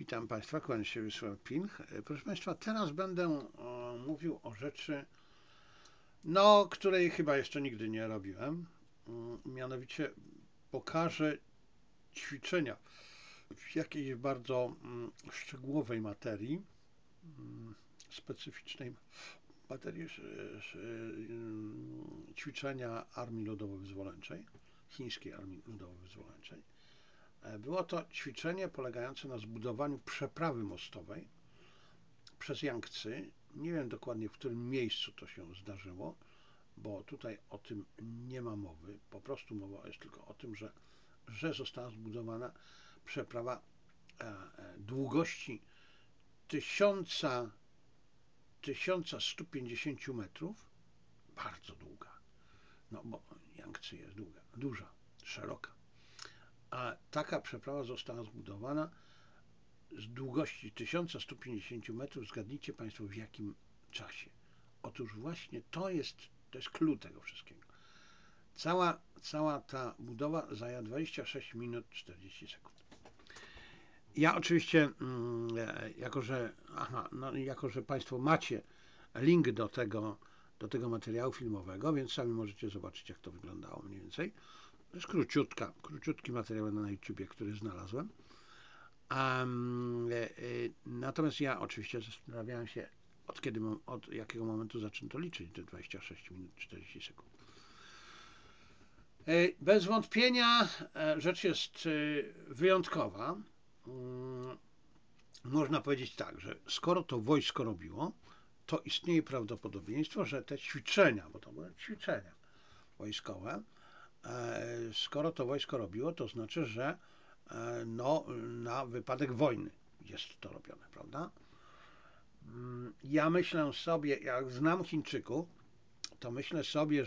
Witam Państwa, kłaniam się Wiesław Pilch. Proszę Państwa, teraz będę mówił o rzeczy, której chyba jeszcze nigdy nie robiłem. Mianowicie pokażę ćwiczenia w jakiejś bardzo szczegółowej materii, specyficznej materii ćwiczenia Armii Ludowo-Wyzwoleńczej, chińskiej Armii Ludowo-Wyzwoleńczej. Było to ćwiczenie polegające na zbudowaniu przeprawy mostowej przez Jangtzy. Nie wiem dokładnie, w którym miejscu to się zdarzyło, bo tutaj o tym nie ma mowy. Po prostu mowa jest tylko o tym, że została zbudowana przeprawa długości 1150 metrów, bardzo długa, bo Jangtzy jest duża, szeroka. A taka przeprawa została zbudowana z długości 1150 metrów. Zgadnijcie Państwo, w jakim czasie. Otóż właśnie to jest clue tego wszystkiego. Cała ta budowa zajęła 26 minut 40 sekund. Ja oczywiście, jako że Państwo macie link do tego materiału filmowego, więc sami możecie zobaczyć, jak to wyglądało mniej więcej. To jest króciutki materiał na YouTubie, który znalazłem. Natomiast ja oczywiście zastanawiałem się, od jakiego momentu zaczęto liczyć te 26 minut 40 sekund. Bez wątpienia rzecz jest wyjątkowa. Można powiedzieć tak, że skoro to wojsko robiło, to istnieje prawdopodobieństwo, że te ćwiczenia, bo to były ćwiczenia wojskowe, skoro to wojsko robiło, to znaczy, że na wypadek wojny jest to robione, prawda? Ja myślę sobie, jak znam Chińczyków, to myślę sobie,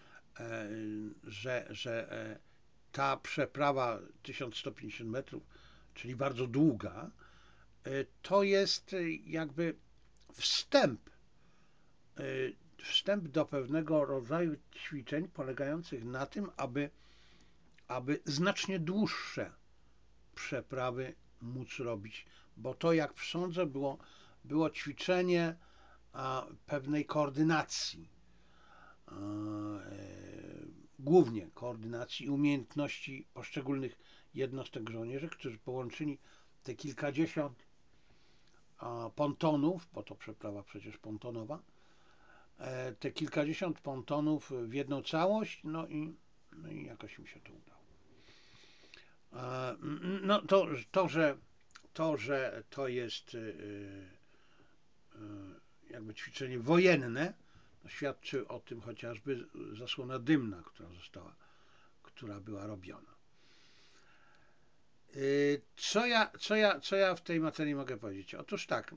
że ta przeprawa 1150 metrów, czyli bardzo długa, to jest jakby wstęp do pewnego rodzaju ćwiczeń polegających na tym, aby znacznie dłuższe przeprawy móc robić, bo to, jak sądzę, było ćwiczenie pewnej koordynacji, głównie koordynacji i umiejętności poszczególnych jednostek żołnierzy, którzy połączyli te kilkadziesiąt pontonów, bo to przeprawa przecież pontonowa, te kilkadziesiąt pontonów w jedną całość, i jakoś mi się to udało. Że to jest jakby ćwiczenie wojenne, świadczy o tym chociażby zasłona dymna, która była robiona. Co ja w tej materii mogę powiedzieć? Otóż tak,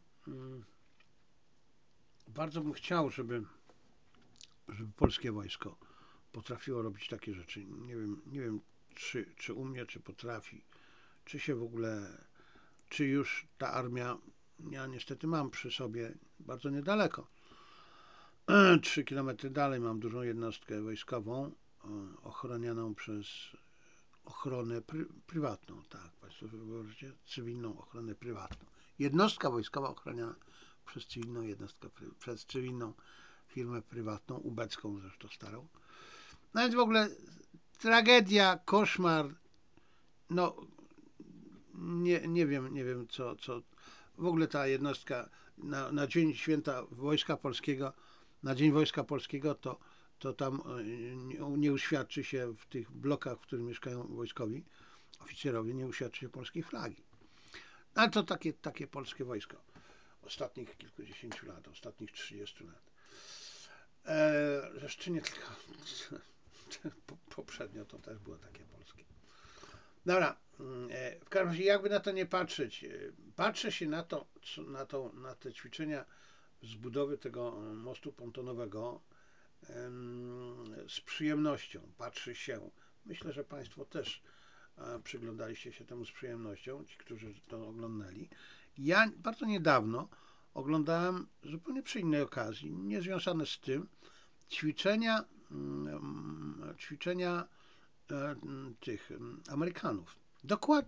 bardzo bym chciał, żeby polskie wojsko potrafiło robić takie rzeczy. Nie wiem czy umie, czy potrafi, czy się w ogóle, czy już ta armia, ja niestety mam przy sobie bardzo niedaleko, 3 km dalej mam dużą jednostkę wojskową ochronianą przez ochronę prywatną, tak, Państwo wyobraźcie, cywilną ochronę prywatną. Jednostka wojskowa ochroniana przez cywilną jednostkę, przez cywilną firmę prywatną, ubecką zresztą starą. No więc w ogóle tragedia, koszmar, nie wiem co w ogóle ta jednostka na dzień święta Wojska Polskiego, na Dzień Wojska Polskiego, to tam nie uświadczy się w tych blokach, w których mieszkają wojskowi oficerowie, nie uświadczy się polskiej flagi. Ale to takie polskie wojsko ostatnich kilkudziesięciu lat, ostatnich 30 lat. Zresztą nie tylko poprzednio to też było takie polskie. Dobra, w każdym razie jakby na to nie patrzeć, patrzę się na te ćwiczenia z budowy tego mostu pontonowego z przyjemnością, patrzy się. Myślę, że Państwo też przyglądaliście się temu z przyjemnością, ci, którzy to oglądali. Ja bardzo niedawno oglądałem zupełnie przy innej okazji, niezwiązane z tym, ćwiczenia tych Amerykanów. Dokładnie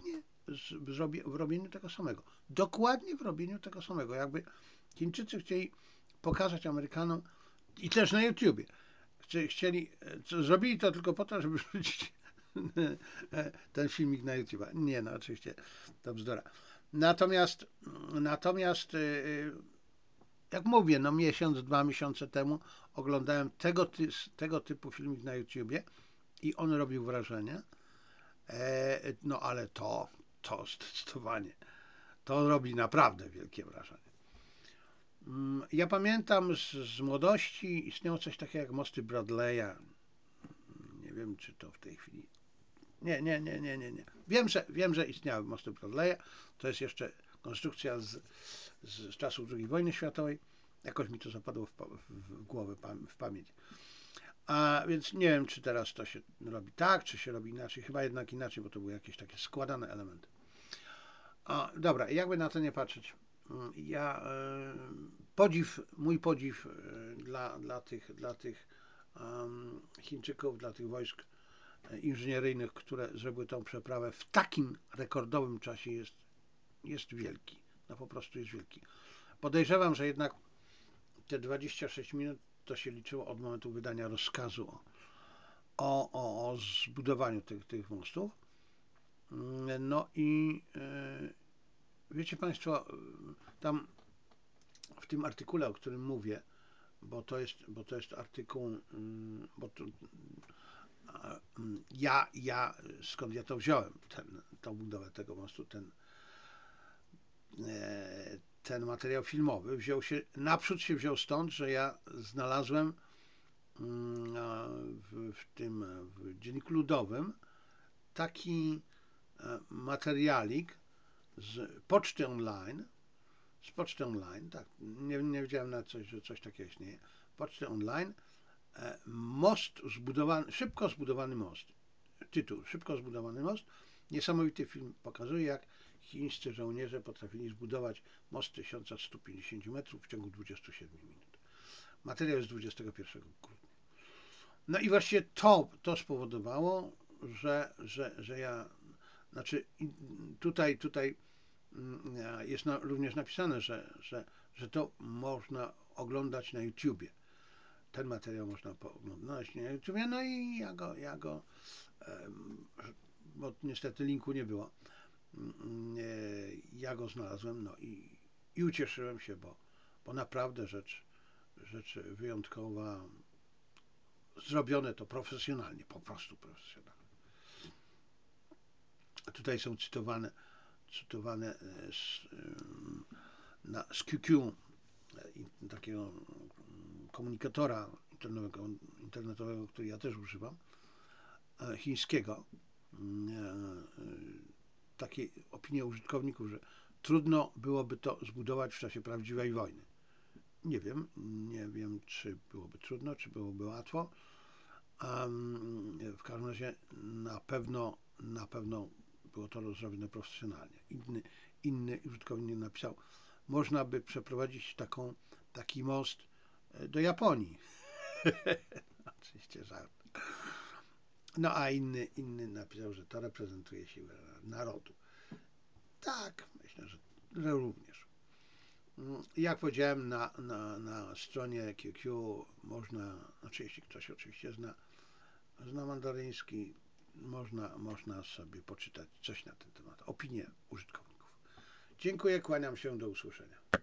w robieniu tego samego. Dokładnie w robieniu tego samego. Jakby Chińczycy chcieli pokazać Amerykanom i też na YouTubie. Chcieli, zrobili to tylko po to, żeby wrzucić ten filmik na YouTube. Nie, no oczywiście to bzdura. Natomiast jak mówię, no miesiąc, 2 miesiące temu oglądałem tego typu filmik na YouTubie i on robił wrażenie. No ale to zdecydowanie, to robi naprawdę wielkie wrażenie. Ja pamiętam z młodości istniało coś takiego jak mosty Bradley'a. Nie wiem, czy to w tej chwili. Nie. Wiem, że istniały mosty Bradley'a. To jest jeszcze konstrukcja z czasów II wojny światowej. Jakoś mi to zapadło w głowę, w pamięć. A więc nie wiem, czy teraz to się robi tak, czy się robi inaczej. Chyba jednak inaczej, bo to były jakieś takie składane elementy. Dobra, jakby na to nie patrzeć. Ja mój podziw dla tych Chińczyków, dla tych wojsk inżynieryjnych, które zrobiły tą przeprawę w takim rekordowym czasie jest wielki. No po prostu jest wielki. Podejrzewam, że jednak te 26 minut to się liczyło od momentu wydania rozkazu o zbudowaniu tych mostów. No i wiecie Państwo, tam w tym artykule, o którym mówię, bo to jest artykuł, bo to, skąd ja to wziąłem, tą budowę tego mostu, ten materiał filmowy naprzód się wziął stąd, że ja znalazłem w Dzienniku Ludowym taki materialik z Poczty Online, tak, nie wiedziałem na coś, że coś takiego istnieje. Poczty Online, szybko zbudowany most. Tytuł, szybko zbudowany most. Niesamowity film pokazuje, jak chińscy żołnierze potrafili zbudować most 1150 metrów w ciągu 27 minut. Materiał jest 21 grudnia. No i właśnie to spowodowało, że ja, znaczy tutaj jest również napisane, że to można oglądać na YouTubie. Ten materiał można oglądać na YouTubie, no i bo niestety linku nie było, ja go znalazłem, no i ucieszyłem się, bo naprawdę rzecz wyjątkowa, zrobione to profesjonalnie, po prostu profesjonalnie. Tutaj są cytowane z QQ, takiego komunikatora internetowego, który ja też używam, chińskiego, takie opinie użytkowników, że trudno byłoby to zbudować w czasie prawdziwej wojny. Nie wiem, czy byłoby trudno, czy byłoby łatwo. W każdym razie na pewno było to zrobione profesjonalnie. Inny użytkownik napisał, można by przeprowadzić taki most do Japonii. Oczywiście żart. No a inny napisał, że to reprezentuje siłę narodu. Tak, myślę, że również. Jak powiedziałem, na stronie QQ można, znaczy jeśli ktoś oczywiście zna mandaryński, można sobie poczytać coś na ten temat, opinie użytkowników. Dziękuję, kłaniam się, do usłyszenia.